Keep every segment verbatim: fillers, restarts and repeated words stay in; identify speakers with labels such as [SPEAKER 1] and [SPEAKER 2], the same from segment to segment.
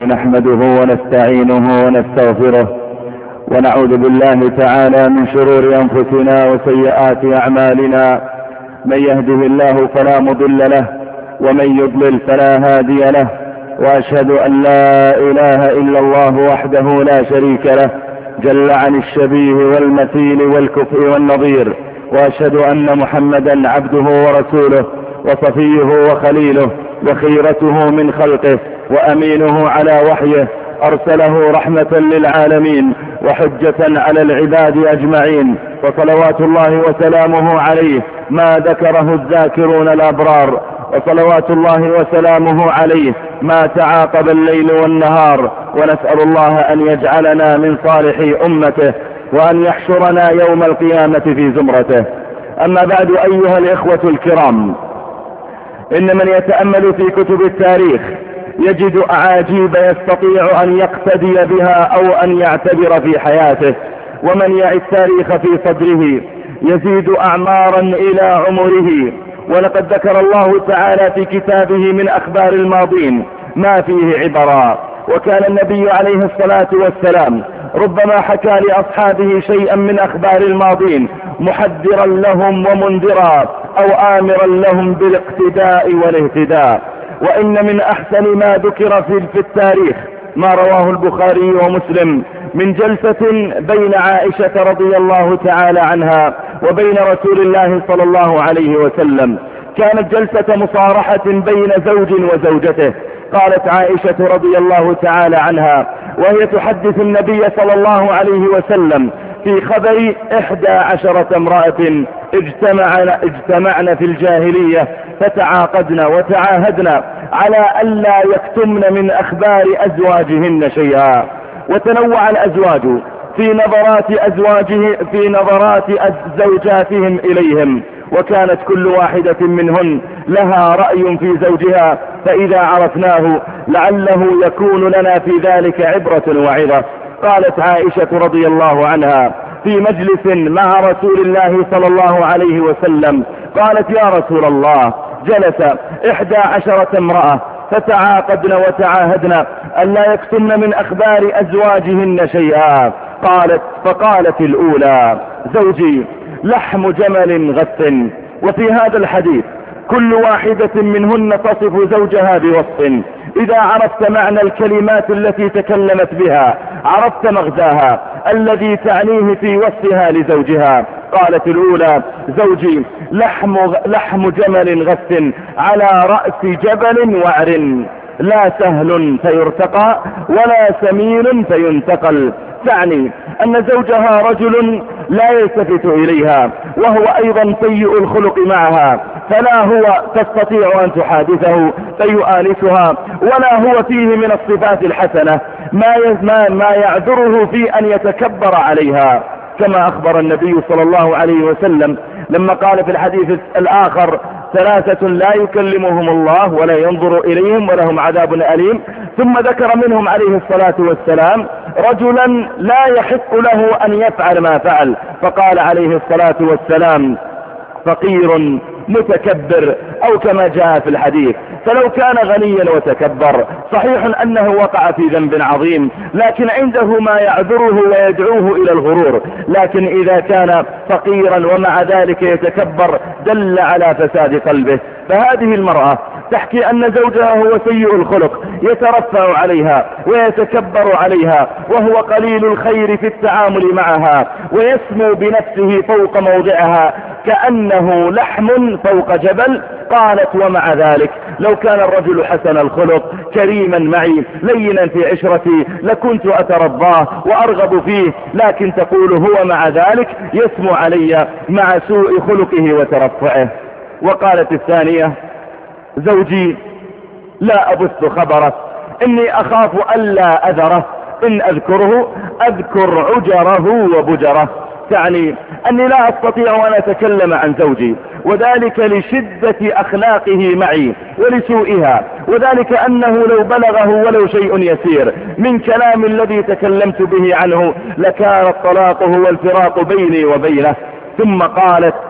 [SPEAKER 1] نحمده ونستعينه ونستغفره ونعوذ بالله تعالى من شرور أنفسنا وسيئات أعمالنا. من يهده الله فلا مضل له ومن يضلل فلا هادي له، وأشهد أن لا إله إلا الله وحده لا شريك له جل عن الشبيه والمثيل والكفء والنظير، وأشهد أن محمدا عبده ورسوله وصفيه وخليله وخيرته من خلقه وأمينه على وحيه، أرسله رحمة للعالمين وحجة على العباد أجمعين، وصلوات الله وسلامه عليه ما ذكره الذاكرون الأبرار، وصلوات الله وسلامه عليه ما تعاقب الليل والنهار. ونسأل الله أن يجعلنا من صالح أمته وأن يحشرنا يوم القيامة في زمرته. أما بعد، أيها الإخوة الكرام، إن من يتأمل في كتب التاريخ يجد أعاجيب يستطيع أن يقتدي بها أو أن يعتبر في حياته، ومن يعي التاريخ في صدره يزيد أعمارا إلى عمره. ولقد ذكر الله تعالى في كتابه من أخبار الماضين ما فيه عبرا، وكان النبي عليه الصلاة والسلام ربما حكى لأصحابه شيئا من أخبار الماضين محذرا لهم ومنذرا أو آمرا لهم بالاقتداء والاهتداء. وإن من أحسن ما ذكر في التاريخ ما رواه البخاري ومسلم من جلسة بين عائشة رضي الله تعالى عنها وبين رسول الله صلى الله عليه وسلم. كانت جلسة مصارحة بين زوج وزوجته. قالت عائشة رضي الله تعالى عنها وهي تحدث النبي صلى الله عليه وسلم في خبر إحدى عشرة امرأة اجتمعن, اجتمعن في الجاهلية فتعاقدن وتعاهدن على ألا يكتمن من أخبار أزواجهن شيئا. وتنوع الأزواج في نظرات أزواجه في نظرات زوجاتهم إليهم، وكانت كل واحدة منهن لها رأي في زوجها، فإذا عرفناه لعله يكون لنا في ذلك عبرة وعظة. قالت عائشة رضي الله عنها في مجلس مع رسول الله صلى الله عليه وسلم، قالت: يا رسول الله، جلس إحدى عشرة امرأة فتعاقدن وتعاهدن ألا يكتمن من أخبار أزواجهن شيئا. قالت فقالت الأولى: زوجي لحم جمل غث. وفي هذا الحديث كل واحدة منهن تصف زوجها بوصف، إذا عرفت معنى الكلمات التي تكلمت بها عرفت مغزاها الذي تعنيه في وصفها لزوجها. قالت الأولى: زوجي لحم, لحم جمل غث على رأس جبل وعر، لا سهل فيرتقى ولا سمين فينتقل. تعني أن زوجها رجل لا يلتفت إليها، وهو أيضا سيء الخلق معها، فلا هو تستطيع أن تحادثه فيؤانسها، ولا هو فيه من الصفات الحسنة ما ما يعذره في أن يتكبر عليها، كما أخبر النبي صلى الله عليه وسلم لما قال في الحديث الآخر: ثلاثة لا يكلمهم الله ولا ينظر إليهم ولهم عذاب أليم. ثم ذكر منهم عليه الصلاة والسلام رجلا لا يحق له أن يفعل ما فعل، فقال عليه الصلاة والسلام: فقير متكبر، أو كما جاء في الحديث. فلو كان غنيا وتكبر صحيح أنه وقع في ذنب عظيم، لكن عنده ما يعذره ويدعوه إلى الغرور. لكن إذا كان فقيرا ومع ذلك يتكبر دل على فساد قلبه. فهذه المرأة تحكي أن زوجها هو سيء الخلق، يترفع عليها ويتكبر عليها، وهو قليل الخير في التعامل معها، ويسمو بنفسه فوق موضعها كأنه لحم فوق جبل. قالت: ومع ذلك لو كان الرجل حسن الخلق كريما معي لينا في عشرتي لكنت أترضاه وأرغب فيه، لكن تقول هو مع ذلك يسمو علي مع سوء خلقه وترفعه. وقالت الثانية: زوجي لا أبث خبره، إني أخاف ألا أذره، إن أذكره أذكر عجره وبجره. تعني أني لا أستطيع أن أتكلم عن زوجي، وذلك لشدة أخلاقه معي ولسوئها، وذلك أنه لو بلغه ولو شيء يسير من كلام الذي تكلمت به عنه لكان الطلاق هو الفراق بيني وبينه. ثم قالت: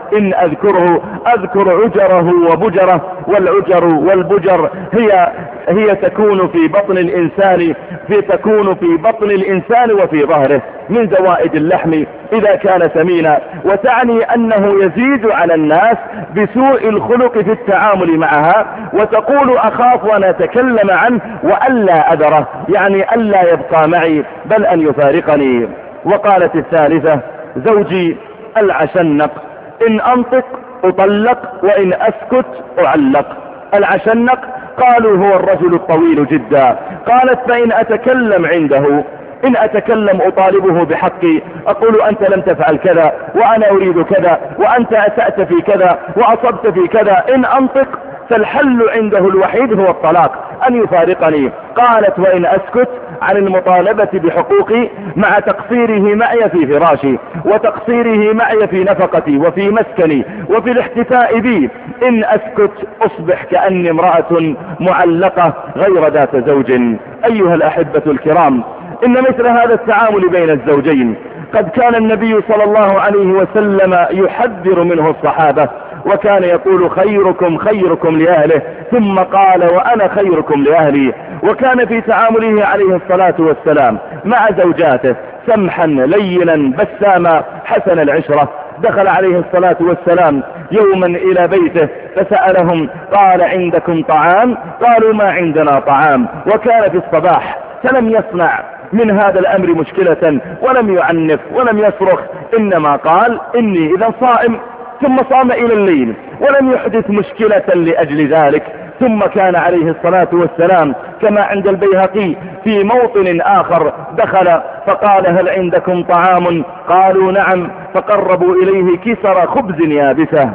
[SPEAKER 1] إن أذكره أذكر عجره وبجره، والعجر والبجر هي هي تكون في بطن الإنسان في تكون في بطن الإنسان وفي ظهره من زوائد اللحم إذا كان سمينا، وتعني أنه يزيد على الناس بسوء الخلق في التعامل معها، وتقول أخاف أن أتكلم عنه وألا أذره، يعني ألا يبقى معي بل أن يفارقني. وقالت الثالثة زوجي العشنق، إن أنطق أطلق وإن أسكت أعلق. العشنق قالوا هو الرجل الطويل جدا. قالت فإن أتكلم عنده إن أتكلم أطالبه بحقي، أقول أنت لم تفعل كذا وأنا أريد كذا وأنت أسأت في كذا وأصبت في كذا، إن أنطق فالحل عنده الوحيد هو الطلاق، أن يفارقني. قالت وإن أسكت عن المطالبة بحقوقي مع تقصيره معي في فراشي وتقصيره معي في نفقتي وفي مسكني وفي الاحتفاء بي، إن أسكت أصبح كأني امرأة معلقة غير ذات زوج. أيها الأحبة الكرام، إن مثل هذا التعامل بين الزوجين قد كان النبي صلى الله عليه وسلم يحذر منه الصحابة، وكان يقول خيركم خيركم لأهله، ثم قال وأنا خيركم لأهلي. وكان في تعامله عليه الصلاة والسلام مع زوجاته سمحا لينا بساما حسن العشرة. دخل عليه الصلاة والسلام يوما إلى بيته فسألهم قال عندكم طعام؟ قالوا ما عندنا طعام. وكان في الصباح فلم يصنع من هذا الأمر مشكلة ولم يعنف ولم يصرخ، إنما قال إني إذا صائم، ثم صام إلى الليل ولم يحدث مشكلة لأجل ذلك. ثم كان عليه الصلاة والسلام كما عند البيهقي في موطن آخر دخل فقال هل عندكم طعام؟ قالوا نعم، فقربوا إليه كسر خبز يابسة،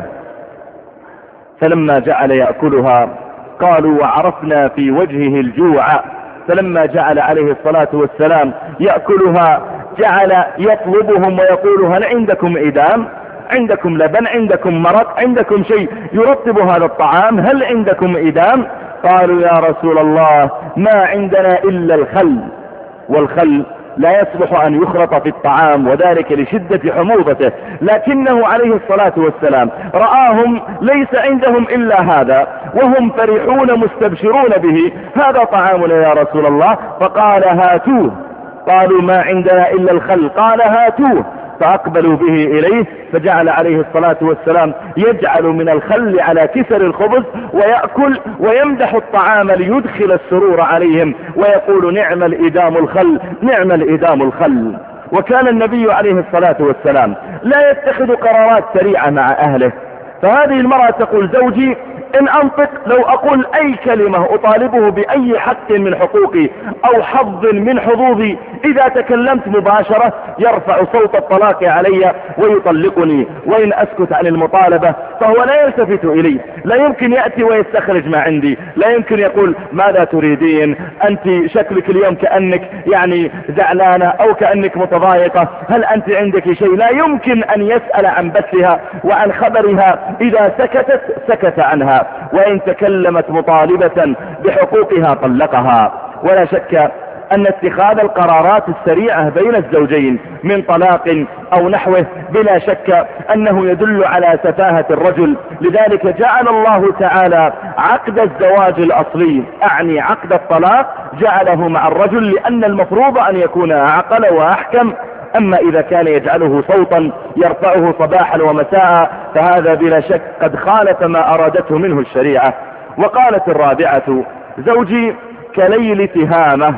[SPEAKER 1] فلما جعل يأكلها قالوا وعرفنا في وجهه الجوع. فلما جعل عليه الصلاة والسلام يأكلها جعل يطلبهم ويقول هل عندكم إدام؟ عندكم لبن؟ عندكم مرق؟ عندكم شيء يرطب هذا الطعام؟ هل عندكم إدام؟ قالوا يا رسول الله ما عندنا إلا الخل، والخل لا يصلح أن يخلط في الطعام وذلك لشدة حموضته، لكنه عليه الصلاة والسلام رآهم ليس عندهم إلا هذا وهم فرحون مستبشرون به، هذا طعامنا يا رسول الله. فقال هاتوه. قالوا ما عندنا إلا الخل. قال هاتوه. فأقبلوا به إليه، فجعل عليه الصلاة والسلام يجعل من الخل على كسر الخبز ويأكل ويمدح الطعام ليدخل السرور عليهم ويقول نعم الإدام الخل، نعم الإدام الخل. وكان النبي عليه الصلاة والسلام لا يتخذ قرارات سريعة مع أهله. فهذه المرأة تقول زوجي إن أنطق لو أقول أي كلمة أطالبه بأي حق من حقوقي أو حظ من حظوظي، إذا تكلمت مباشرة يرفع صوت الطلاق علي ويطلقني، وإن أسكت عن المطالبة فهو لا يلتفت إلي، لا يمكن يأتي ويستخرج ما عندي، لا يمكن يقول ماذا تريدين؟ أنت شكلك اليوم كأنك يعني زعلانة أو كأنك متضايقة، هل أنت عندك شيء؟ لا يمكن أن يسأل عن بثها وعن خبرها، إذا سكتت سكت عنها، وإن تكلمت مطالبة بحقوقها طلقها. ولا شك أن اتخاذ القرارات السريعة بين الزوجين من طلاق أو نحوه بلا شك أنه يدل على سفاهة الرجل، لذلك جعل الله تعالى عقد الزواج الأصلي أعني عقد الطلاق جعله مع الرجل، لأن المفروض أن يكون أعقل وأحكم. أما إذا كان يجعله صوتا يرفعه صباحا ومساء فهذا بلا شك قد خالف ما أرادته منه الشريعة. وقالت الرابعة زوجي كليل تهامة.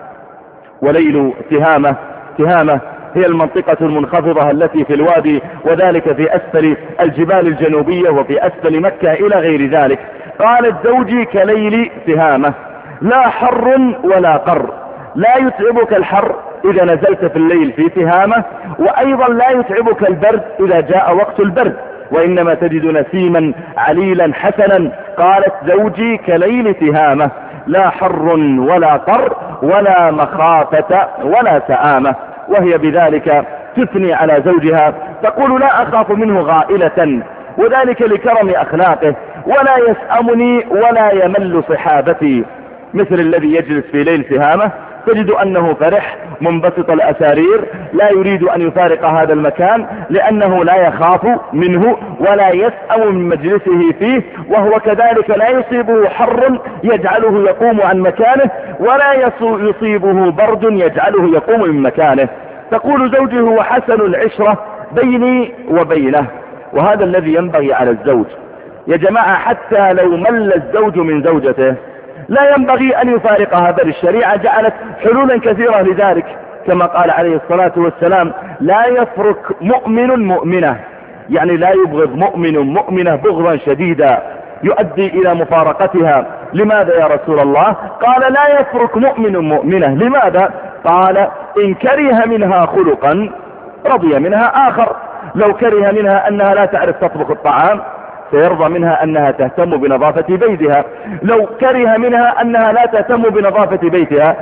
[SPEAKER 1] وليل تهامة تهامة هي المنطقة المنخفضة التي في الوادي، وذلك في أسفل الجبال الجنوبية وفي أسفل مكة إلى غير ذلك. قالت زوجي كليل تهامة لا حر ولا قر، لا يتعبك الحر إذا نزلت في الليل في تهامة، وأيضا لا يتعبك البرد إذا جاء وقت البرد، وإنما تجد نسيما عليلا حسنا. قالت زوجي كليل تهامة لا حر ولا قر ولا مخافة ولا سآمة. وهي بذلك تثني على زوجها تقول لا أخاف منه غائلة، وذلك لكرم أخلاقه، ولا يسأمني ولا يمل صحابتي، مثل الذي يجلس في ليل تهامة تجد أنه فرح منبسط الأسارير، لا يريد أن يفارق هذا المكان لأنه لا يخاف منه ولا يسأم من مجلسه فيه، وهو كذلك لا يصيبه حر يجعله يقوم عن مكانه ولا يصيبه برد يجعله يقوم من مكانه. تقول زوجي هو حسن العشرة بيني وبينه، وهذا الذي ينبغي على الزوج يا جماعة. حتى لو مل الزوج من زوجته لا ينبغي أن يفارقها، بل الشريعة جعلت حلولا كثيرة لذلك، كما قال عليه الصلاة والسلام: لا يفرك مؤمن مؤمنة، يعني لا يبغض مؤمن مؤمنة بغضا شديدا يؤدي إلى مفارقتها. لماذا يا رسول الله؟ قال: لا يفرك مؤمن مؤمنة. لماذا؟ قال: إن كره منها خلقا رضي منها آخر. لو كره منها أنها لا تعرف تطبخ الطعام سيرضى منها أنها تهتم بنظافة بيتها. لو كره منها أنها لا تهتم بنظافة بيتها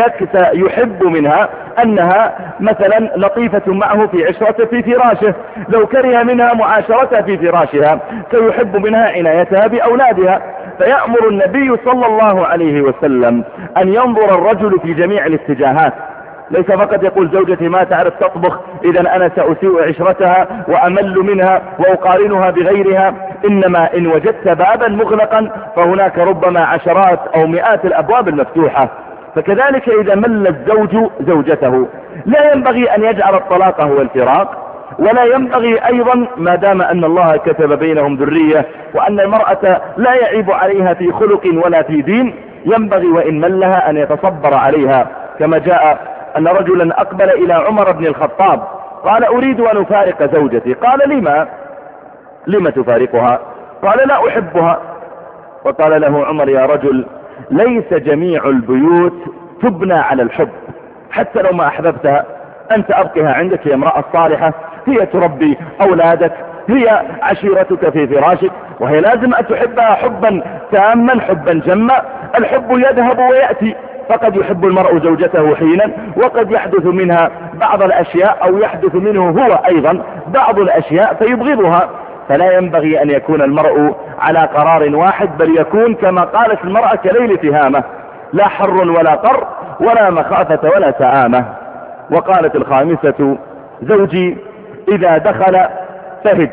[SPEAKER 1] سيحب منها أنها مثلا لطيفة معه في عشرته في فراشه. لو كره منها معاشرتها في فراشها سيحب منها عنايتها بأولادها. فيأمر النبي صلى الله عليه وسلم أن ينظر الرجل في جميع الاتجاهات، ليس فقط يقول زوجتي ما تعرف تطبخ إذا أنا سأسيء عشرتها وأمل منها وأقارنها بغيرها، إنما إن وجدت بابا مغلقا فهناك ربما عشرات أو مئات الأبواب المفتوحة. فكذلك إذا مل الزوج زوجته لا ينبغي أن يجعل الطلاق هو الفراق، ولا ينبغي أيضا ما دام أن الله كتب بينهم ذرية وأن المرأة لا يعيب عليها في خلق ولا في دين، ينبغي وإن ملها أن يتصبر عليها. كما جاء أن رجلا أقبل إلى عمر بن الخطاب قال: أريد أن أفارق زوجتي. قال: لما لما تفارقها؟ قال: لا أحبها. وقال له عمر: يا رجل، ليس جميع البيوت تبنى على الحب، حتى لو ما أحببتها أنت أبقها عندك، هي امرأة صالحة، هي تربي أولادك، هي عشيرتك في فراشك، وهي لازم أن تحبها حبا تاما حبا جما. الحب يذهب ويأتي، فقد يحب المرء زوجته حينا وقد يحدث منها بعض الأشياء أو يحدث منه هو أيضا بعض الأشياء فيبغضها. فلا ينبغي أن يكون المرء على قرار واحد، بل يكون كما قالت المرأة كليل تهامة، لا حر ولا قر ولا مخافة ولا سآمة. وقالت الخامسة: زوجي إذا دخل فهد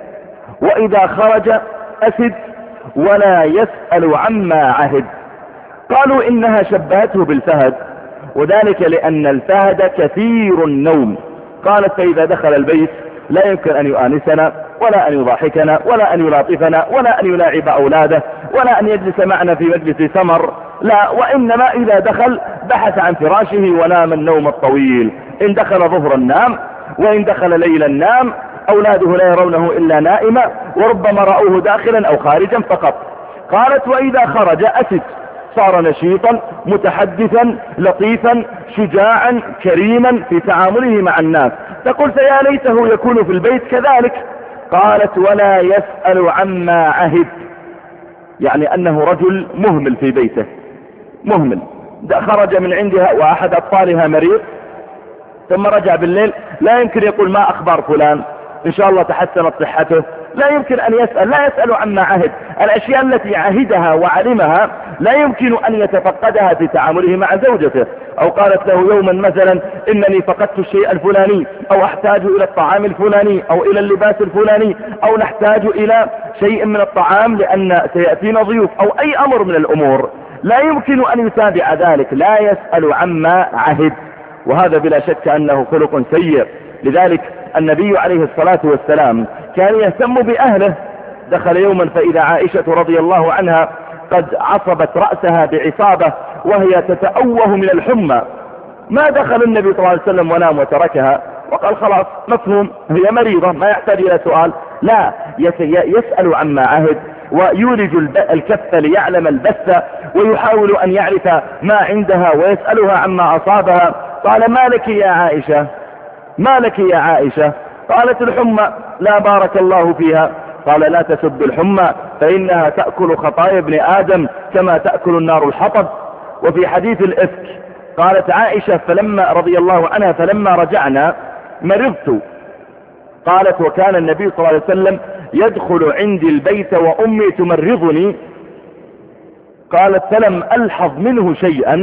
[SPEAKER 1] وإذا خرج أسد ولا يسأل عما عهد. قالوا إنها شبهته بالفهد، وذلك لأن الفهد كثير النوم. قالت: فإذا دخل البيت لا يمكن أن يؤانسنا ولا أن يضاحكنا ولا أن يلاطفنا ولا أن يلاعب أولاده ولا أن يجلس معنا في مجلس سمر، لا، وإنما إذا دخل بحث عن فراشه ونام النوم الطويل. إن دخل ظهرا نام، وإن دخل ليلا نام، أولاده لا يرونه إلا نائما وربما رأوه داخلا أو خارجا فقط. قالت: وإذا خرج أسد، صار نشيطا متحدثا لطيفا شجاعا كريما في تعامله مع الناس. تقول: فيا ليته يكون في البيت كذلك. قالت: ولا يسأل عما عهد، يعني أنه رجل مهمل في بيته، مهمل. خرج من عندها وأحد أطفالها مريض ثم رجع بالليل، لا يمكن يقول: ما أخبار فلان، إن شاء الله تحسنت صحته. لا يمكن أن يسأل، لا يسأل عما عهد. الأشياء التي عهدها وعلمها لا يمكن أن يتفقدها في تعامله مع زوجته. أو قالت له يوما مثلا: إنني فقدت الشيء الفلاني، أو أحتاج إلى الطعام الفلاني، أو إلى اللباس الفلاني، أو نحتاج إلى شيء من الطعام لأن سيأتينا ضيوف، أو أي أمر من الأمور. لا يمكن أن يتابع ذلك، لا يسأل عما عهد، وهذا بلا شك أنه خلق سيء. لذلك النبي عليه الصلاة والسلام كان يهتم بأهله. دخل يوما فإذا عائشة رضي الله عنها قد عصبت رأسها بعصابة وهي تتأوه من الحمى. ما دخل النبي صلى الله عليه وسلم ونام وتركها وقال: خلاص مفهوم، هي مريضة ما يحتاج إلى سؤال. لا، يسأل عما عهد ويولج الكف ليعلم البث، ويحاول أن يعرف ما عندها ويسألها عما أصابها. قال: ما لك يا عائشة، ما لك يا عائشة؟ قالت: الحمى. لا، بارك الله فيها. قال: لا تسب الحمى فإنها تأكل خطايا ابن آدم كما تأكل النار الحطب. وفي حديث الإفك قالت عائشة فلما رضي الله عنها: فلما رجعنا مرضت. قالت: وكان النبي صلى الله عليه وسلم يدخل عندي البيت وأمي تمرضني. قالت: فلم ألحظ منه شيئا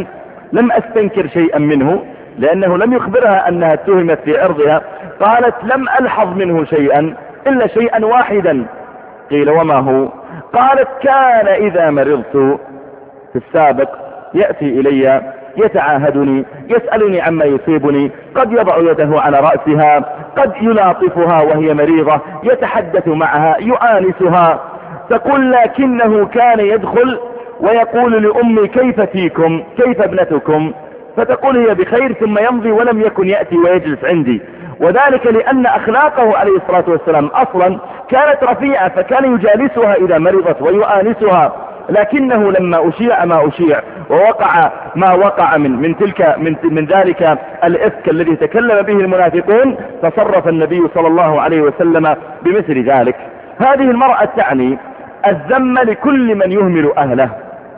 [SPEAKER 1] لم أستنكر شيئا منه لأنه لم يخبرها أنها اتهمت في عرضها. قالت لم ألحظ منه شيئا إلا شيئا واحدا. قيل وما هو؟ قالت كان إذا مرضت في السابق يأتي إلي يتعاهدني يسألني عما يصيبني، قد يضع يده على رأسها، قد يلاطفها وهي مريضة، يتحدث معها يؤانسها. تقول لكنه كان يدخل ويقول لأمي كيف فيكم، كيف ابنتكم؟ فتقول هي بخير، ثم يمضي ولم يكن يأتي ويجلس عندي. وذلك لأن أخلاقه عليه الصلاة والسلام أصلا كانت رفيعة، فكان يجالسها إذا مرضت ويؤانسها. لكنه لما أشيع ما أشيع ووقع ما وقع من من تلك من, من ذلك الإفك الذي تكلم به المنافقون، تصرف النبي صلى الله عليه وسلم بمثل ذلك. هذه المرأة تعني الذم لكل من يهمل أهله،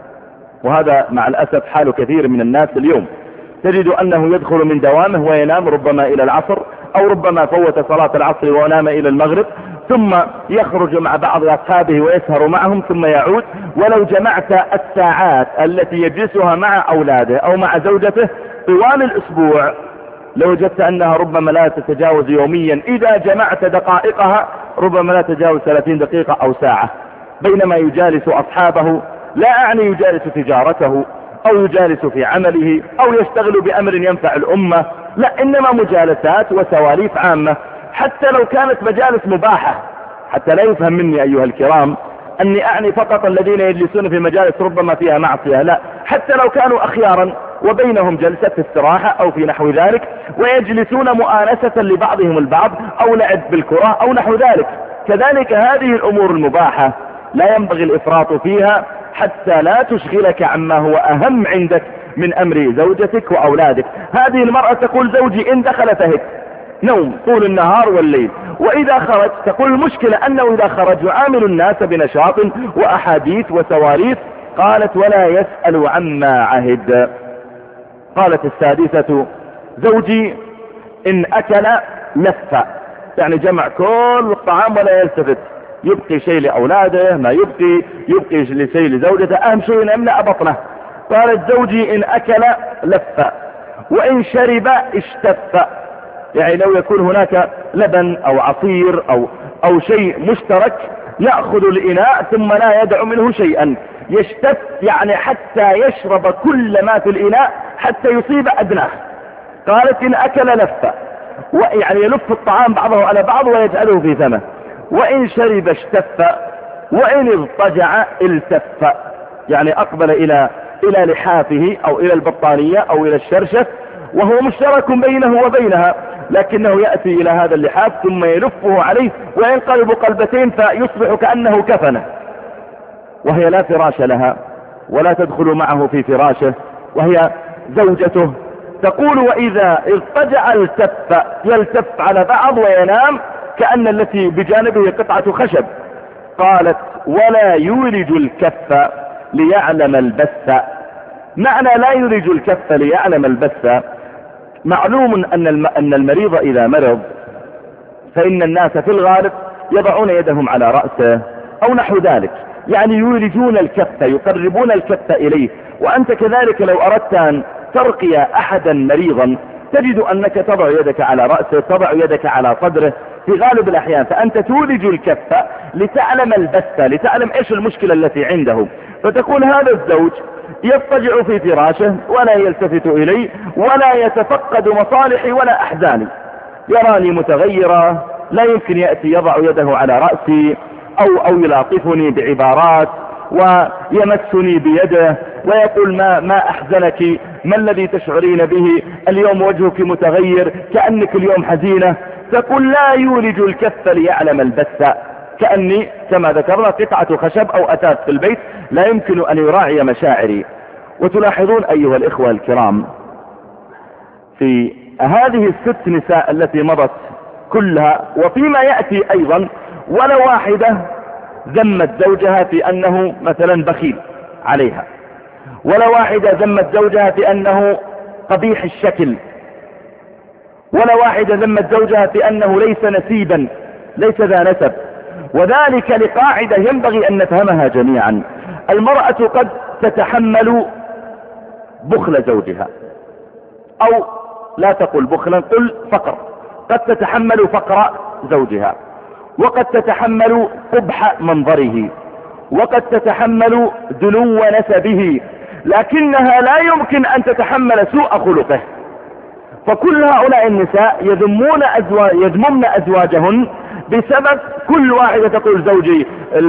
[SPEAKER 1] وهذا مع الأسف حال كثير من الناس اليوم. تجد أنه يدخل من دوامه وينام ربما إلى العصر، أو ربما فوت صلاة العصر ونام إلى المغرب، ثم يخرج مع بعض أصحابه ويسهر معهم ثم يعود. ولو جمعت الساعات التي يجلسها مع أولاده أو مع زوجته طوال الأسبوع لوجدت أنها ربما لا تتجاوز يوميا، إذا جمعت دقائقها ربما لا تتجاوز ثلاثين دقيقة أو ساعة، بينما يجالس أصحابه. لا أعني يجالس تجارته أو يجالس في عمله أو يشتغل بأمر ينفع الأمة، لا، إنما مجالسات وسواليف عامة. حتى لو كانت مجالس مباحة، حتى لا يفهم مني أيها الكرام أني أعني فقط الذين يجلسون في مجالس ربما فيها معصية، لا، حتى لو كانوا أخيارا وبينهم جلسة استراحة أو في نحو ذلك، ويجلسون مؤانسة لبعضهم البعض أو لعب بالكرة أو نحو ذلك. كذلك هذه الأمور المباحة لا ينبغي الإفراط فيها حتى لا تشغلك عما هو أهم عندك من أمر زوجتك وأولادك. هذه المرأة تقول زوجي إن دخل فهد، نوم طول النهار والليل، وإذا خرج تقول المشكلة أنه إذا خرج يعامل الناس بنشاط وأحاديث وسواليف. قالت ولا يسأل عما عهد. قالت السادسة زوجي إن أكل لف، يعني جمع كل الطعام ولا يلتفت، يبقي شيء لأولاده ما يبقي، يبقي شيء لزوجته، أهم شيء يملأ بطنه. قالت زوجي إن أكل لف وإن شرب اشتف، يعني لو يكون هناك لبن أو عصير أو, أو شيء مشترك يأخذ الإناء ثم لا يدع منه شيئا. يشتف يعني حتى يشرب كل ما في الإناء حتى يصيب أدناه. قالت إن أكل لف، يعني يلف الطعام بعضه على بعض ويجعله في فمه. وإن شرب اشتف وإن اضطجع التف، يعني أقبل إلى إلى لحافه أو إلى البطانية أو إلى الشرشف وهو مشترك بينه وبينها، لكنه يأتي إلى هذا اللحاف ثم يلفه عليه وينقلب قلبتين فيصبح كأنه كفنه، وهي لا فراش لها ولا تدخل معه في فراشه وهي زوجته. تقول وإذا اضطجع التف، يلتف على بعض وينام كأن التي بجانبه قطعة خشب. قالت ولا يولج الكف ليعلم البث. معنى لا يولج الكف ليعلم البث، معلوم أن أن المريض إذا مرض فإن الناس في الغالب يضعون يدهم على رأسه أو نحو ذلك، يعني يولجون الكف، يقربون الكف إليه. وأنت كذلك لو أردت أن ترقي أحدا مريضا تجد أنك تضع يدك على رأسه، تضع يدك على صدره في غالب الأحيان، فأنت تولج الكف لتعلم البث، لتعلم إيش المشكلة التي عنده. فتكون هذا الزوج يضطجع في فراشه ولا يلتفت إلي ولا يتفقد مصالحي ولا أحزاني، يراني متغيرة، لا يمكن يأتي يضع يده على رأسي أو, أو يلاطفني بعبارات ويمسني بيده ويقول ما, ما أحزنك، ما الذي تشعرين به اليوم، وجهك متغير كأنك اليوم حزينة. تقول لا يولج الكف ليعلم البث، كأني كما ذكرنا قطعة خشب أو أثاث في البيت لا يمكن أن يراعي مشاعري. وتلاحظون أيها الإخوة الكرام في هذه الست نساء التي مضت كلها وفيما يأتي أيضا، ولا واحدة ذمت زوجها في أنه مثلا بخيل عليها، ولا واحدة ذمت زوجها في أنه قبيح الشكل، ولا واحدة ذمت زوجها في أنه ليس نسيبا، ليس ذا نسب. وذلك لقاعدة ينبغي أن نفهمها جميعا. المرأة قد تتحمل بخل زوجها، او لا تقل بخلا، قل فقر. قد تتحمل فقر زوجها، وقد تتحمل قبح منظره، وقد تتحمل دنو نسبه، لكنها لا يمكن ان تتحمل سوء خلقه. فكل هؤلاء النساء يذمون أزواج يذممن ازواجهن بسبب كل واحدة تقول زوجي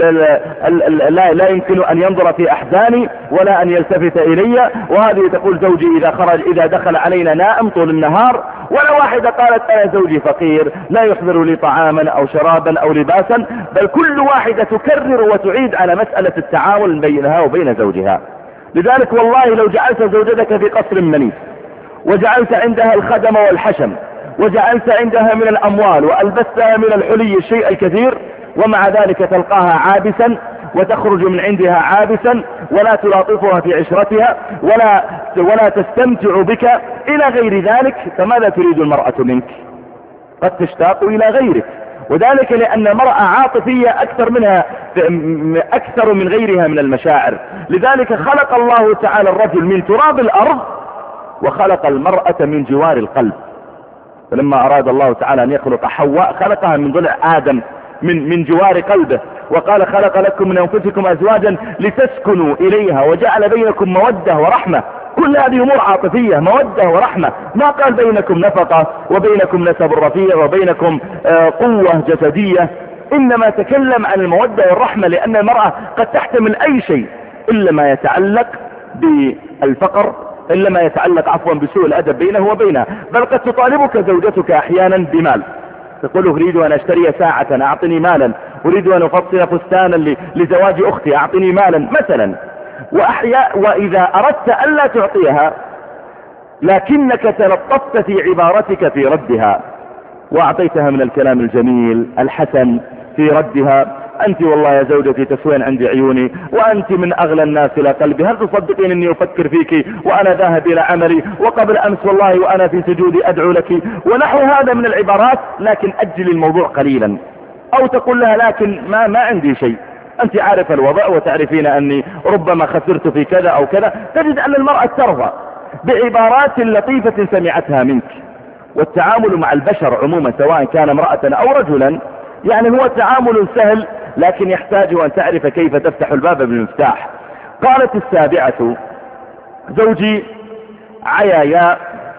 [SPEAKER 1] لا, لا يمكن ان ينظر في احزاني ولا ان يلتفت الي، وهذه تقول زوجي اذا خرج اذا دخل علينا نائم طول النهار، ولا واحدة قالت انا زوجي فقير لا يحضر لي طعاما او شرابا او لباسا، بل كل واحدة تكرر وتعيد على مسألة التعامل بينها وبين زوجها. لذلك والله لو جعلت زوجتك في قصر منيف، وجعلت عندها الخدم والحشم، وجعلت عندها من الاموال، والبستها من الحلي الشيء الكثير، ومع ذلك تلقاها عابسا وتخرج من عندها عابسا، ولا تلاطفها في عشرتها، ولا ولا تستمتع بك الى غير ذلك، فماذا تريد المرأة منك؟ قد تشتاق الى غيرك، وذلك لان المرأة عاطفية اكثر منها اكثر من غيرها من المشاعر. لذلك خلق الله تعالى الرجل من تراب الارض، وخلق المرأة من جوار القلب. فلما اراد الله تعالى ان يخلق حواء خلقها من ضلع ادم من من جوار قلبه، وقال خلق لكم من انفسكم ازواجا لتسكنوا اليها وجعل بينكم مودة ورحمة. كل هذه امور عاطفية، مودة ورحمة، ما قال بينكم نفقة وبينكم نسب رفيع وبينكم آه قوة جسدية، انما تكلم عن المودة والرحمة، لان المرأة قد تحتمل اي شيء الا ما يتعلق بالفقر، إلا ما يتعلق عفوا بسوء الأدب بينه وبينها. بل قد تطالبك زوجتك أحيانا بمال، تقول أريد أن أشتري ساعة أعطني مالا، أريد أن أفصل فستانا لزواج أختي أعطني مالا مثلا. وأحياء وإذا أردت ألا تعطيها لكنك تلطفت في عبارتك في ردها، وأعطيتها من الكلام الجميل الحسن في ردها، أنت والله يا زوجتي تسوين عندي عيوني، وأنت من أغلى الناس إلى قلبي، هل تصدقين أني أفكر فيك وأنا ذاهب إلى عملي، وقبل أمس والله وأنا في سجودي أدعو لك، ونحو هذا من العبارات، لكن أجل الموضوع قليلا. أو تقول لها لكن ما, ما عندي شيء، أنت عارف الوضع وتعرفين أني ربما خسرت في كذا أو كذا. تجد أن المرأة ترضى بعبارات لطيفة سمعتها منك. والتعامل مع البشر عموما سواء كان امرأة أو رجلا يعني هو تعامل سهل، لكن يحتاج أن تعرف كيف تفتح الباب بالمفتاح. قالت السابعة زوجي عيايا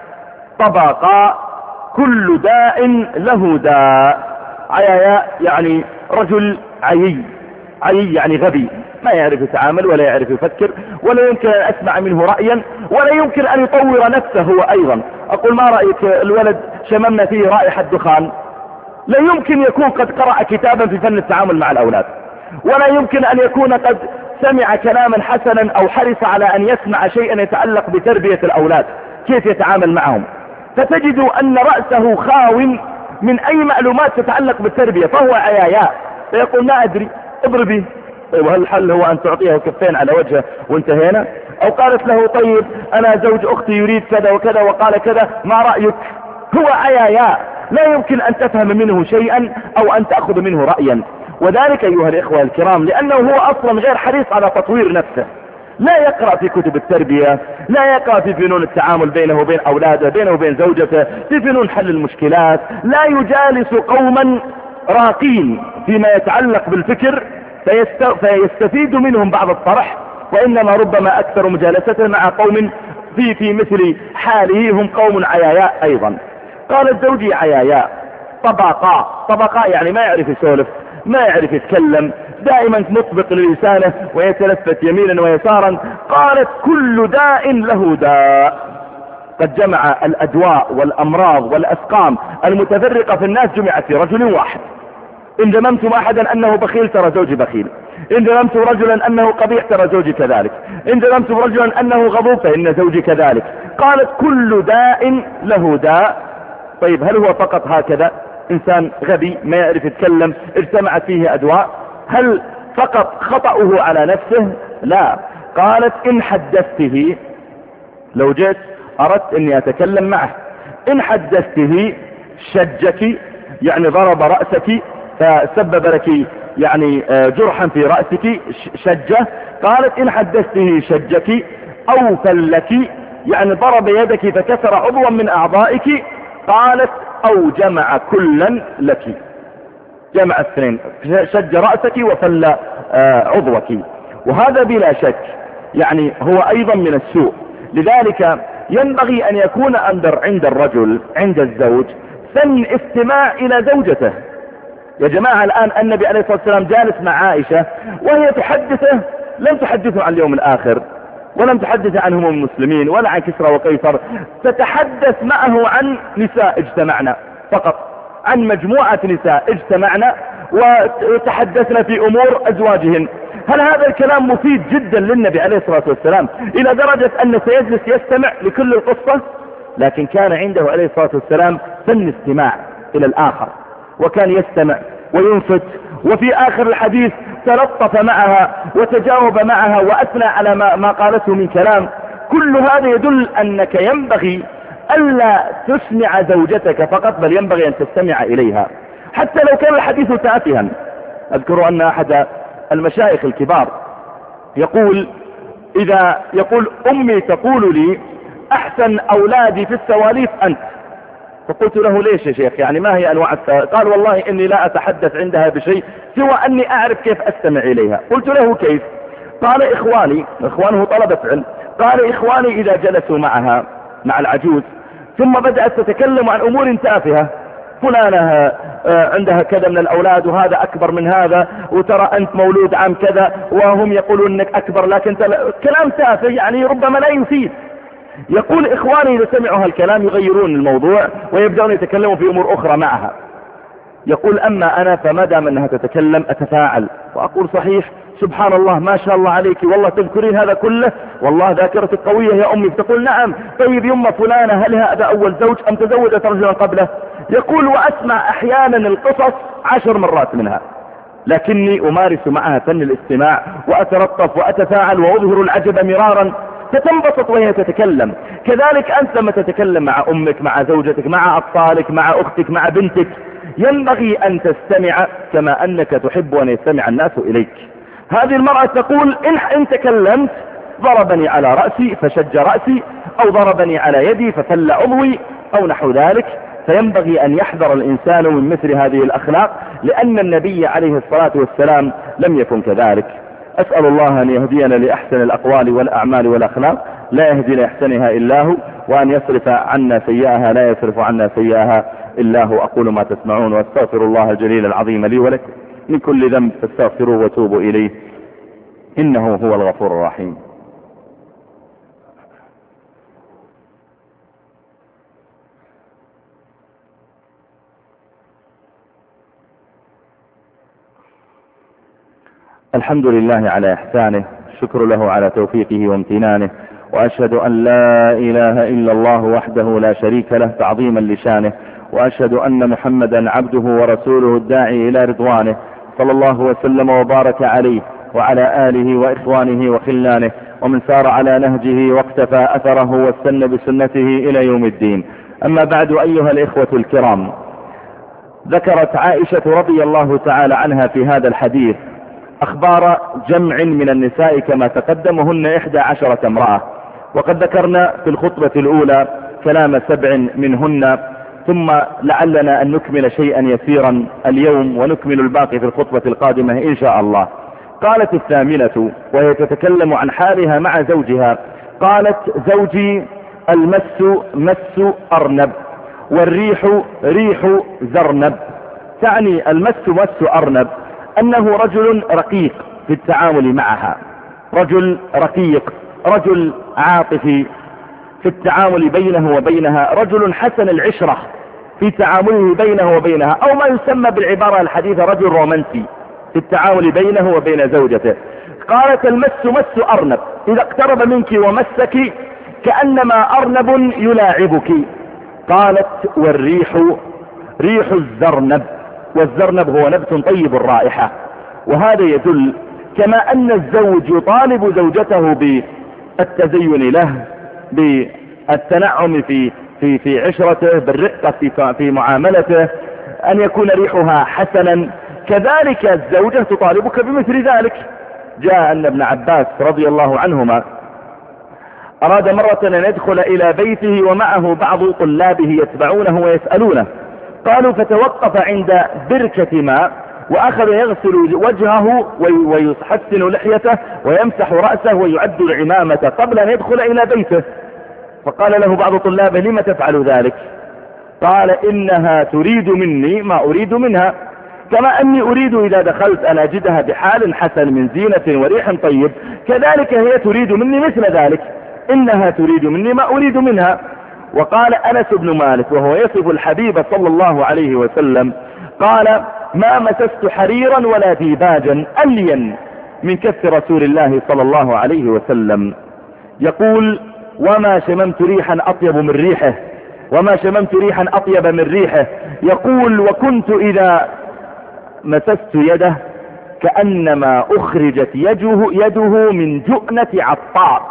[SPEAKER 1] طبقا كل داء له داء. عيايا يعني رجل عيي، عيي يعني غبي، ما يعرف يتعامل ولا يعرف يفكر، ولا يمكن أن أسمع منه رأيا، ولا يمكن أن يطور نفسه هو أيضا. أقول ما رأيك الولد شممنا فيه رائحة دخان، لا يمكن يكون قد قرأ كتابا في فن التعامل مع الأولاد، ولا يمكن أن يكون قد سمع كلاما حسنا أو حرص على أن يسمع شيئا يتعلق بتربية الأولاد كيف يتعامل معهم. فتجد أن رأسه خاو من أي معلومات تتعلق بالتربية، فهو عيايا، فيقول ما أدري اضربي. طيب وهل الحل هو أن تعطيه كفين على وجهه وانتهينا؟ أو قالت له طيب أنا زوج أختي يريد كذا وكذا وقال كذا، ما رأيك؟ هو عيايا، لا يمكن أن تفهم منه شيئا أو أن تأخذ منه رأيا. وذلك أيها الإخوة الكرام لأنه هو أصلا غير حريص على تطوير نفسه، لا يقرأ في كتب التربية، لا يقرأ في فنون التعامل بينه وبين أولاده، بينه وبين زوجته، في فنون حل المشكلات، لا يجالس قوما راقين فيما يتعلق بالفكر فيستفيد منهم بعض الطرح، وإنما ربما أكثر مجالسته مع قوم في في مثل حاله هم قوم عياياء أيضا. قال زوجي عياياء طبقاء، طبقاء يعني ما يعرف يسولف، ما يعرف يتكلم، دائما مطبق للسانه ويتلفت يمينا ويسارا. قالت كل داء له داء، قد جمع الأدواء والأمراض والأسقام المتفرقة في الناس جمعت في رجل واحد. إن ذممتم أحدا أنه بخيل ترى زوجي بخيل، إن ذممتم رجلا أنه قبيح ترى زوجي كذلك، إن ذممتم رجلا أنه غضوب فإن زوجي كذلك. قالت كل داء له داء. طيب هل هو فقط هكذا إنسان غبي ما يعرف يتكلم اجتمعت فيه أدواء؟ هل فقط خطأه على نفسه؟ لا. قالت إن حدثته، لو جئت أردت أني أتكلم معه، إن حدثته شجك يعني ضرب رأسك فسبب لك يعني جرحا في رأسك شجة. قالت إن حدثته شجك أو فلك يعني ضرب يدك فكسر عضوا من أعضائك، قالت أو جمع كلا لك، جمع الاثنين، شج رأسك وفل عضوك. وهذا بلا شك يعني هو أيضا من السوء. لذلك ينبغي أن يكون عند الرجل عند الزوج سن استماع إلى زوجته. يا جماعة الآن النبي عليه الصلاة والسلام جالس مع عائشة وهي تحدثه، لم تحدثه عن اليوم الآخر، ولم تحدث عنهم المسلمين ولا عن كسرى وقيصر، تتحدث معه عن نساء اجتمعنا فقط، عن مجموعة نساء اجتمعنا وتحدثنا في أمور أزواجهن. هل هذا الكلام مفيد جدا للنبي عليه الصلاة والسلام إلى درجة أن سيجلس يستمع لكل القصة؟ لكن كان عنده عليه الصلاة والسلام سن استماع إلى الآخر، وكان يستمع وينصت، وفي آخر الحديث تلطف معها وتجاوب معها وأثنى على ما, ما قالته من كلام. كل هذا يدل أنك ينبغي ألا تسمع زوجتك فقط، بل ينبغي أن تستمع إليها حتى لو كان الحديث تافها. أذكر أن أحد المشايخ الكبار يقول إذا يقول أمي تقول لي أحسن أولادي في السواليف أنت، فقلت له ليش يا شيخ، يعني ما هي أنواع السواليف؟ قال والله إني لا أتحدث عندها بشيء سوى أني أعرف كيف أستمع إليها. قلت له كيف؟ قال إخواني، إخوانه طلبة علم، قال إخواني إذا جلسوا معها مع العجوز ثم بدأت تتكلم عن أمور تافهة، فلانة عندها كذا من الأولاد وهذا أكبر من هذا، وترى أنت مولود عام كذا وهم يقولون أنك أكبر لكن كلام تافه يعني ربما لا يفيد. يقول إخواني إذا سمعوا هالكلام يغيرون الموضوع ويبدأون يتكلموا في أمور أخرى معها. يقول أما أنا فما دام أنها تتكلم أتفاعل وأقول صحيح سبحان الله ما شاء الله عليك والله تذكرين هذا كله، والله ذاكرتك قوية يا أمي. فتقول نعم، طيب يمه فلانة هل هذا أول زوج أم تزوجت رجلا قبله؟ يقول وأسمع أحيانا القصص عشر مرات منها، لكني أمارس معها فن الاستماع وأترطف وأتفاعل وأظهر العجب مرارا، فتنبسط وهي تتكلم. كذلك أنت لما تتكلم مع أمك، مع زوجتك، مع أطفالك، مع أختك، مع بنتك، ينبغي أن تستمع كما أنك تحب أن يستمع الناس إليك. هذه المرأة تقول إن, إن تكلمت ضربني على رأسي فشج رأسي، أو ضربني على يدي ففل عضوي، أو نحو ذلك. فينبغي أن يحذر الإنسان من مثل هذه الأخلاق، لأن النبي عليه الصلاة والسلام لم يكن كذلك. أسأل الله أن يهدينا لأحسن الأقوال والأعمال والأخلاق، لا يهدي لأحسنها إلا هو، وأن يصرف عنا سيئها لا يصرف عنا سيئها إلا هو. أقول ما تسمعون واستغفر الله الجليل العظيم لي ولكم من كل ذنب فاستغفروه وتوبوا إليه إنه هو الغفور الرحيم. الحمد لله على إحسانه، شكر له على توفيقه وامتنانه، وأشهد أن لا إله إلا الله وحده لا شريك له تعظيما لشانه، وأشهد أن محمدا عبده ورسوله الداعي إلى رضوانه، صلى الله وسلم وبارك عليه وعلى آله وإخوانه وخلانه ومن سار على نهجه واقتفى أثره واستنى بسنته إلى يوم الدين. أما بعد، أيها الإخوة الكرام، ذكرت عائشة رضي الله تعالى عنها في هذا الحديث أخبار جمع من النساء كما تقدمهن إحدى عشرة امرأة، وقد ذكرنا في الخطبة الأولى كلام سبع منهن، ثم لعلنا أن نكمل شيئا يسيرا اليوم ونكمل الباقي في الخطبة القادمة إن شاء الله. قالت الثامنة وهي تتكلم عن حالها مع زوجها، قالت زوجي المس مس أرنب والريح ريح زرنب. تعني المس مس أرنب أنه رجل رقيق في التعامل معها، رجل رقيق، رجل عاطفي في التعامل بينه وبينها، رجل حسن العشرة في تعامله بينه وبينها، أو ما يسمى بالعبارة الحديثة رجل رومانسي في التعامل بينه وبين زوجته. قالت المس مس أرنب، إذا اقترب منك ومسك كأنما أرنب يلاعبك. قالت والريح ريح الزرنب، والزرنب هو نبت طيب الرائحة. وهذا يدل كما أن الزوج يطالب زوجته بالتزين له، بالتنعم في في في عشرته، بالرقة في في معاملته، أن يكون ريحها حسنا، كذلك الزوجة تطالبك بمثل ذلك. جاء أن ابن عباس رضي الله عنهما أراد مرة أن يدخل إلى بيته ومعه بعض طلابه يتبعونه ويسألونه. قالوا فتوقف عند بركة ماء وأخذ يغسل وجهه ويحسن لحيته ويمسح رأسه ويعد العمامة قبل أن يدخل إلى بيته. فقال له بعض طلابه لم تفعل ذلك؟ قال إنها تريد مني ما أريد منها، كما أني أريد إذا دخلت أن أجدها بحال حسن من زينة وريح طيب، كذلك هي تريد مني مثل ذلك، إنها تريد مني ما أريد منها. وقال أنس بن مالك وهو يصف الحبيب صلى الله عليه وسلم قال ما مسست حريرا ولا ديباجا ألين من كف رسول الله صلى الله عليه وسلم. يقول وما شممت ريحا أطيب من ريحه، وما شممت ريحا أطيب من ريحه. يقول وكنت إذا مسست يده كأنما أخرجت يده, يده من جؤنة عطار.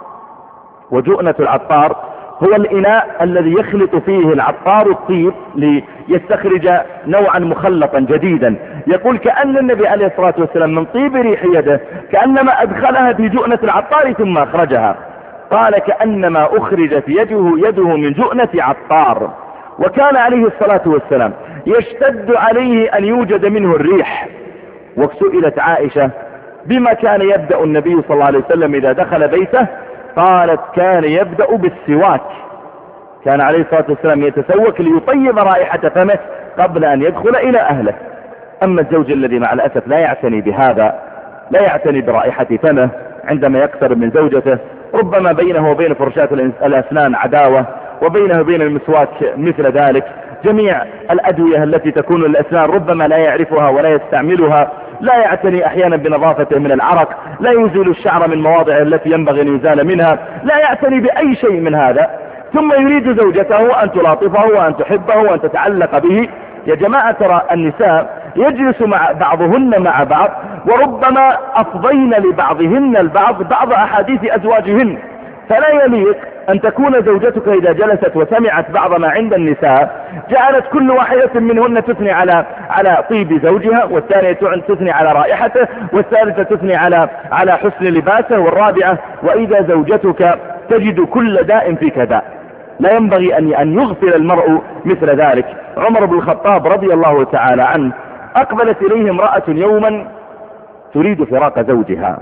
[SPEAKER 1] وجؤنة العطار هو الإناء الذي يخلط فيه العطار الطيب ليستخرج نوعا مخلطا جديدا. يقول كأن النبي عليه الصلاة والسلام من طيب ريح يده كأنما أدخلها في جؤنة العطار ثم أخرجها. قال كأنما أخرجت يده, يده من جؤنة عطار. وكان عليه الصلاة والسلام يشتد عليه أن يوجد منه الريح. وسئلت عائشة بما كان يبدأ النبي صلى الله عليه وسلم إذا دخل بيته؟ قالت كان يبدأ بالسواك، كان عليه الصلاة والسلام يتسوك ليطيب رائحة فمه قبل أن يدخل إلى أهله. أما الزوج الذي مع الأسف لا يعتني بهذا، لا يعتني برائحة فمه عندما يقترب من زوجته، ربما بينه وبين فرشاة الأسنان عداوة، وبينه وبين المسواك مثل ذلك. جميع الأدوية التي تكون للأسنان ربما لا يعرفها ولا يستعملها، لا يعتني أحيانا بنظافته من العرق، لا يزيل الشعر من مواضعه التي ينبغي أن يزال منها، لا يعتني بأي شيء من هذا، ثم يريد زوجته أن تلاطفه وأن تحبه وأن تتعلق به. يا جماعة ترى النساء يجلس مع بعضهن مع بعض وربما أفضين لبعضهن البعض بعض أحاديث أزواجهن، فلا يليق أن تكون زوجتك إذا جلست وسمعت بعض ما عند النساء جعلت كل واحدة منهن تثني على على طيب زوجها، والثانية تثني على رائحته، والثالثة تثني على على حسن لباسه، والرابعة وإذا زوجتك تجد كل داء فيك داء. لا ينبغي أن أن يغفل المرء مثل ذلك. عمر بن الخطاب رضي الله تعالى عنه أقبلت إليه امرأة يوما تريد فراق زوجها.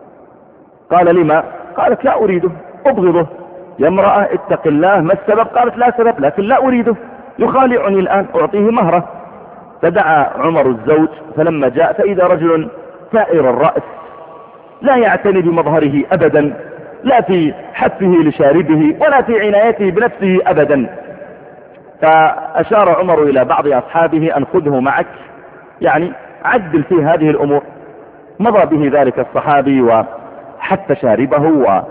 [SPEAKER 1] قال لما؟ قالت لا أريده، أبغضه. يا امرأة اتق الله، ما السبب؟ قالت لا سبب لكن لا أريده، يخالعني الآن، أعطيه مهره. فدعا عمر الزوج فلما جاء فإذا رجل ثائر الرأس لا يعتني بمظهره أبدا، لا في حثه لشاربه ولا في عنايته بنفسه أبدا. فأشار عمر إلى بعض أصحابه أن خذه معك، يعني عدل في هذه الأمور. مضى به ذلك الصحابي وحث شاربه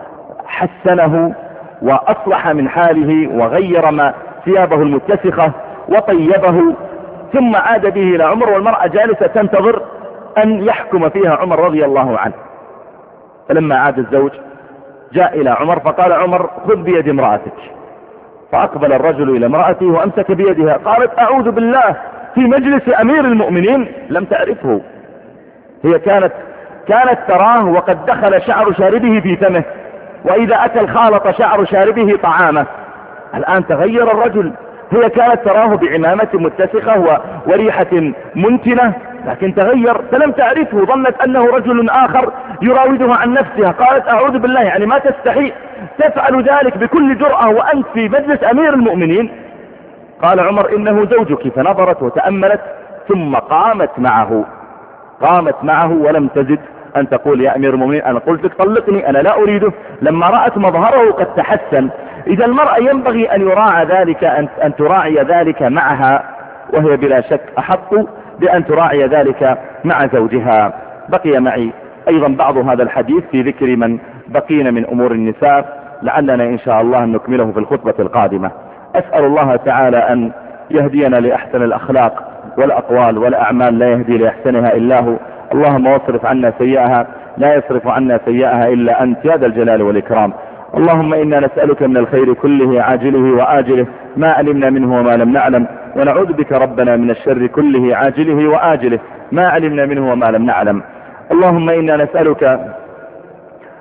[SPEAKER 1] وحسنه وأصلح من حاله وغير ما ثيابه المتسخة وطيبه، ثم عاد به إلى عمر والمرأة جالسة تنتظر أن يحكم فيها عمر رضي الله عنه. فلما عاد الزوج جاء إلى عمر فقال عمر خذ بيد امرأتك. فأقبل الرجل إلى امرأته وأمسك بيدها. قالت أعوذ بالله، في مجلس أمير المؤمنين. لم تعرفه، هي كانت كانت تراه وقد دخل شعر شاربه في فمه، وإذا أكل خالط شعر شاربه طعامه. الآن تغير الرجل، هي كانت تراه بعمامة متسخة وريحة منتنة، لكن تغير فلم تعرفه، ظنت أنه رجل آخر يراودها عن نفسها. قالت أعوذ بالله، يعني ما تستحي تفعل ذلك بكل جرأة وأنت في مجلس أمير المؤمنين؟ قال عمر إنه زوجك. فنظرت وتأملت ثم قامت معه قامت معه ولم تزد أن تقول يا أمير المؤمنين أنا قلت لك طلقني، أنا لا أريده. لما رأت مظهره قد تحسن. إذا المرأة ينبغي أن يراعى ذلك، أن, أن تراعي ذلك معها، وهي بلا شك أحق بأن تراعي ذلك مع زوجها. بقي معي أيضا بعض هذا الحديث في ذكر من بقين من أمور النساء، لعلنا إن شاء الله أن نكمله في الخطبة القادمة. أسأل الله تعالى أن يهدينا لأحسن الأخلاق والأقوال والأعمال، لا يهدي لأحسنها إلا هو. اللهم واصرف عنا سيئها، لا يصرف عنا سيئها إلا أنت يا ذا الجلال والإكرام. اللهم إنا نسألك من الخير كله عاجله وآجله ما علمنا منه وما لم نعلم، ونعوذ بك ربنا من الشر كله عاجله وآجله ما علمنا منه وما لم نعلم. اللهم إنا نسألك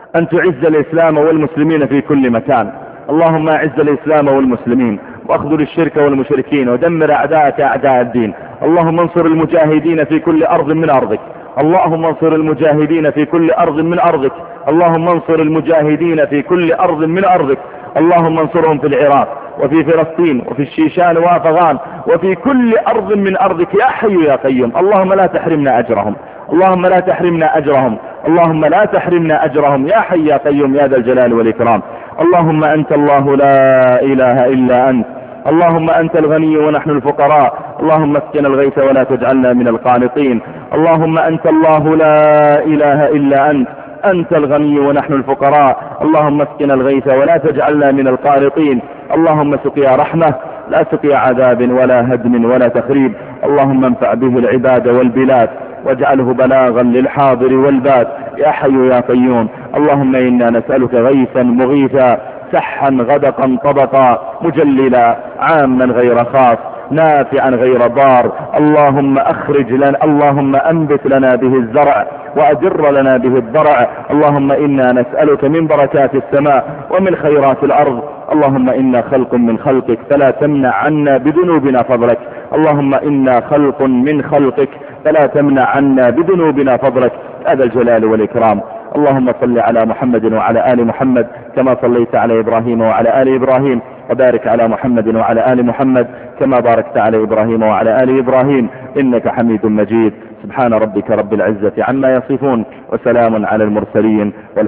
[SPEAKER 1] أن تعز الإسلام والمسلمين في كل مكان. اللهم أعز الإسلام والمسلمين واخذل الشرك والمشركين ودمر أعداءك أعداء الدين. اللهم انصر المجاهدين في كل أرض من أرضك. اللهم انصر المجاهدين في كل أرض من أرضك. اللهم انصر المجاهدين في كل أرض من أرضك. اللهم انصرهم في العراق وفي فلسطين وفي الشيشان وأفغان وفي كل أرض من أرضك يا حي يا قيوم. اللهم لا تحرمنا أجرهم. اللهم لا تحرمنا أجرهم. اللهم لا تحرمنا أجرهم يا حي يا قيوم يا ذا الجلال والإكرام. اللهم أنت الله لا إله إلا أنت. اللهم أنت الغني ونحن الفقراء. اللهم اسقنا الغيث ولا تجعلنا من القانطين. اللهم أنت الله لا إله إلا أنت. أنت الغني ونحن الفقراء. اللهم اسقنا الغيث ولا تجعلنا من القانطين. اللهم سقيا رحمة لا سقيا عذاب ولا هدم ولا تخريب. اللهم انفع به العباد والبلاد واجعله بلاغا للحاضر والباد يا حي يا قيوم. اللهم إنا نسألك غيثا مغيثا سحا غدقا طبقا مجللا عاما غير خاص نافعا غير ضار. اللهم أخرج لنا اللهم أنبت لنا به الزرع وأجر لنا به الضرع. اللهم إنا نسألك من بركات السماء ومن خيرات الأرض. اللهم إنا خلق من خلقك فلا تمنع عنا بذنوبنا فضلك. اللهم إنا خلق من خلقك فلا تمنع عنا بذنوبنا فضلك هذا الجلال والإكرام. اللهم صل على محمد وعلى آل محمد كما صليت على إبراهيم وعلى آل إبراهيم وبارك على محمد وعلى آل محمد كما باركت على إبراهيم وعلى آل إبراهيم إنك حميد مجيد. سبحان ربك رب العزة عما يصفون وسلام على المرسلين.